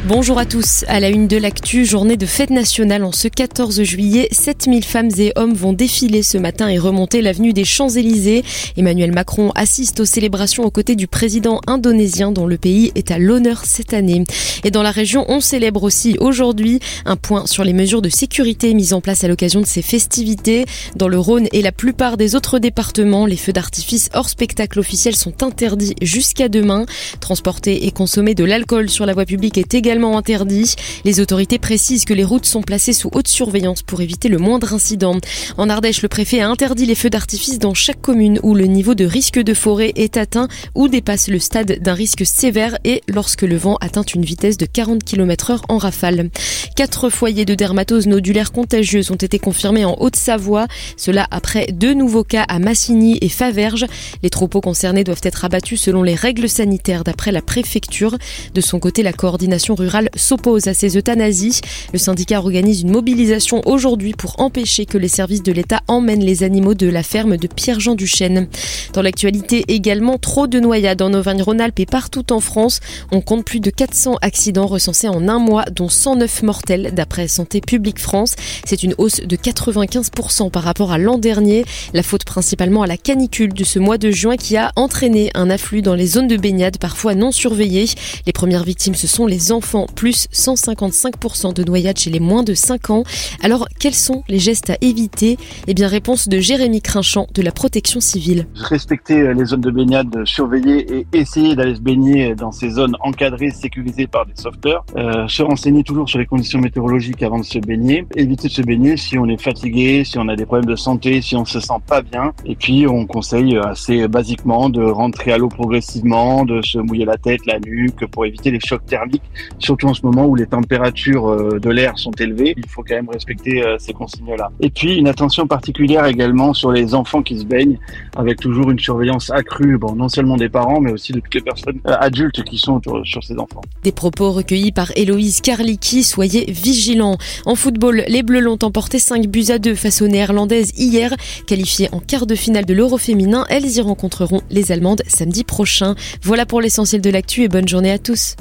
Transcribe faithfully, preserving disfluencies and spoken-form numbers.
Bonjour à tous. À la une de l'actu, journée de fête nationale en ce quatorze juillet. sept mille femmes et hommes vont défiler ce matin et remonter l'avenue des Champs-Élysées. Emmanuel Macron assiste aux célébrations aux côtés du président indonésien dont le pays est à l'honneur cette année. Et dans la région, on célèbre aussi aujourd'hui un point sur les mesures de sécurité mises en place à l'occasion de ces festivités. Dans le Rhône et la plupart des autres départements, les feux d'artifice hors spectacle officiel sont interdits jusqu'à demain. Transporter et consommer de l'alcool sur la voie publique est également interdit. Les autorités précisent que les routes sont placées sous haute surveillance pour éviter le moindre incident. En Ardèche, le préfet a interdit les feux d'artifice dans chaque commune où le niveau de risque de forêt est atteint ou dépasse le stade d'un risque sévère et lorsque le vent atteint une vitesse de quarante kilomètres heure en rafale. Quatre foyers de dermatose nodulaire contagieuse ont été confirmés en Haute-Savoie. Cela après deux nouveaux cas à Massigny et Faverges. Les troupeaux concernés doivent être abattus selon les règles sanitaires d'après la préfecture. De son côté, la coordination rurale s'oppose à ces euthanasies. Le syndicat organise une mobilisation aujourd'hui pour empêcher que les services de l'État emmènent les animaux de la ferme de Pierre-Jean-Duchesne. Dans l'actualité également, trop de noyades en Auvergne-Rhône-Alpes et partout en France. On compte plus de quatre cents accidents recensés en un mois, dont cent neuf mortels d'après Santé publique France. C'est une hausse de quatre-vingt-quinze pour cent par rapport à l'an dernier. La faute principalement à la canicule de ce mois de juin qui a entraîné un afflux dans les zones de baignade parfois non surveillées. Les premières victimes, ce sont les enfants, plus cent cinquante-cinq pour cent de noyades chez les moins de cinq ans. Alors, quels sont les gestes à éviter ? Eh bien, réponse de Jérémy Crinchamp de la Protection civile. Respecter les zones de baignade, surveiller et essayer d'aller se baigner dans ces zones encadrées, sécurisées par des sauveteurs. Euh, se renseigner toujours sur les conditions météorologiques avant de se baigner. Éviter de se baigner si on est fatigué, si on a des problèmes de santé, si on se sent pas bien. Et puis, on conseille assez basiquement de rentrer à l'eau progressivement, de se mouiller la tête, la nuque pour éviter les chocs thermiques. Surtout en ce moment où les températures de l'air sont élevées, il faut quand même respecter ces consignes-là. Et puis une attention particulière également sur les enfants qui se baignent, avec toujours une surveillance accrue, bon, non seulement des parents, mais aussi de toutes les personnes adultes qui sont sur ces enfants. Des propos recueillis par Héloïse Karlicki, soyez vigilants. En football, les Bleus l'ont emporté cinq buts à deux face aux Néerlandaises hier. Qualifiées en quart de finale de l'Euro féminin, elles y rencontreront les Allemandes samedi prochain. Voilà pour l'essentiel de l'actu et bonne journée à tous.